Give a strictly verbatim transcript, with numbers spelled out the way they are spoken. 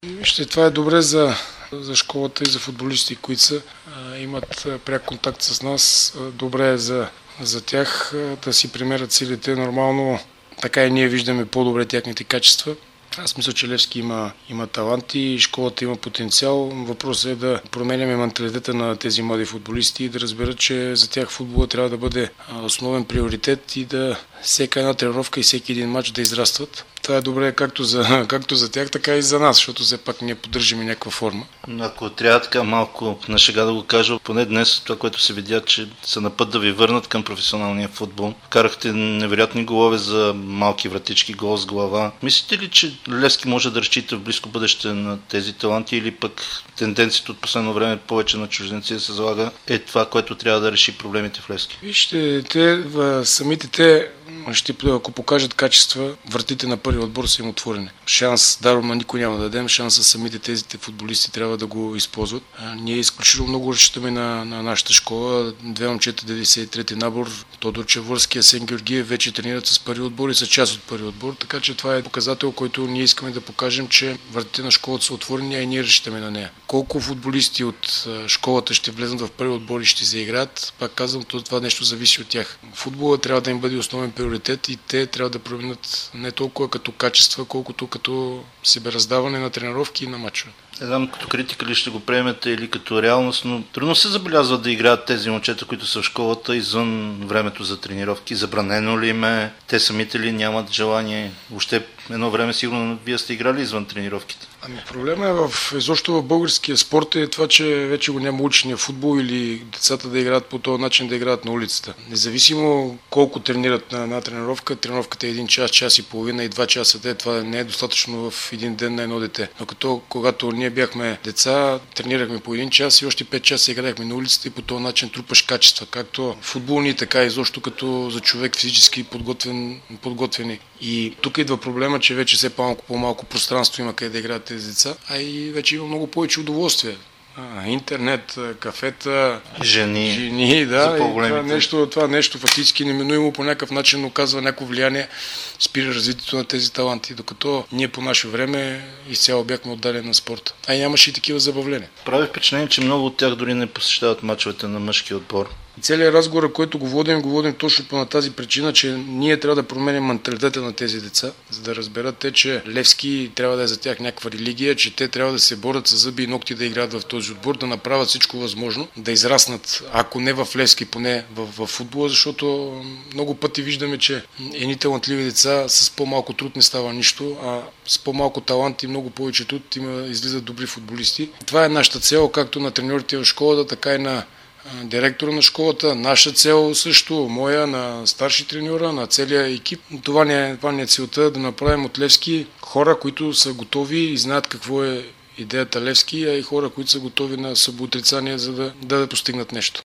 Вижте, това е добре за, за школата и за футболисти, които са, а, имат а, пряк контакт с нас. А, добре е за, за тях а, да си премерят силите. Нормално така и ние виждаме по-добре тяхните качества. Аз мисля, че Левски има, има таланти и школата има потенциал. Въпросът е да променяме менталитета на тези млади футболисти и да разберат, че за тях футбола трябва да бъде основен приоритет и да всяка една тренировка и всеки един матч да израстват. Това е добре както за, както за тях, така и за нас, защото все пак ние поддържаме някаква форма. Ако трябва така малко на шега да го кажа, поне днес това, което се видя, че са на път да ви върнат към професионалния футбол. Карахте невероятни голове за малки вратички, гол с глава. Мислите ли, че Левски може да разчита в близко бъдеще на тези таланти или пък тенденцията от последно време повече на чужденци да се залага е това, което трябва да реши проблемите в Левски? Вижте, те, самите те, ще, ако покажат качества, вратите на първи отбор са им отворени. Шанс даром на никой няма да дадем, шанса самите тези футболисти трябва да го използват. А, ние изключително много разчитаме на, на нашата школа. Две момчета, деветдесет и трети набор, Тодор Чевърски, Асен Георгиев вече тренират с първи отбор и са част от първи отбор, така че това е показател, който ние искаме да покажем, че вратите на школата са отворени, а и ние разчитаме на нея. Колко футболисти от школата ще влезнат в първи отбор и ще заиграят, пак казвам, това нещо зависи от тях. Футбола трябва да им бъде основен приоритет и те трябва да променят не толкова като качества, колкото като себераздаване на тренировки и на мачове. Не знам като критика ли ще го приемете или като реалност, но трудно се забелязва да играят тези момчета, които са в школата извън времето за тренировки. Забранено ли им е? Те самите ли нямат желание? Въобще едно време сигурно вие сте играли извън тренировките. Ами проблема е в, изобщо в българския спорт е това, че вече го няма уличния футбол или децата да играят по този начин, да играят на улицата. Независимо колко тренират на една тренировка, тренировката е един час, час и половина и два часа. Те, това не е достатъчно в един ден на едно дете. Но като когато ние бяхме деца, тренирахме по един час и още пет часа играехме на улицата и по този начин трупаш качества. Както футболни, така и изобщо като за човек физически подготвен, подготвени. И тук идва проблема, че вече все по-малко, по-малко пространство има къде да играят тези деца, а и вече има много повече удоволствие. А, интернет, кафета, жени, жени да, и това нещо, това нещо фактически неминуемо по някакъв начин оказва някакво влияние, спира развитието на тези таланти, докато ние по наше време изцяло бяхме отдадени на спорта. А и нямаше и такива забавления. Прави впечатление, че много от тях дори не посещават мачовете на мъжки отбор. Целият разговор, който го водим, го водим точно по на тази причина, че ние трябва да променим менталитета на тези деца, за да разберат те, че Левски трябва да е за тях някаква религия, че те трябва да се борят с зъби и ногти да играят в този отбор, да направят всичко възможно, да израснат, ако не в Левски, поне в, в футбола, защото много пъти виждаме, че едни талантливи деца с по-малко труд не става нищо, а с по-малко талант и много повече труд има, излизат добри футболисти. Това е нашата цел, както на треньорите в школата, така и на директора на школата, наша цел също, моя, на старши треньора, на целия екип. Това не е, това не е целта да направим от Левски хора, които са готови и знаят какво е идеята Левски, а и хора, които са готови на съботрицание, за да, да постигнат нещо.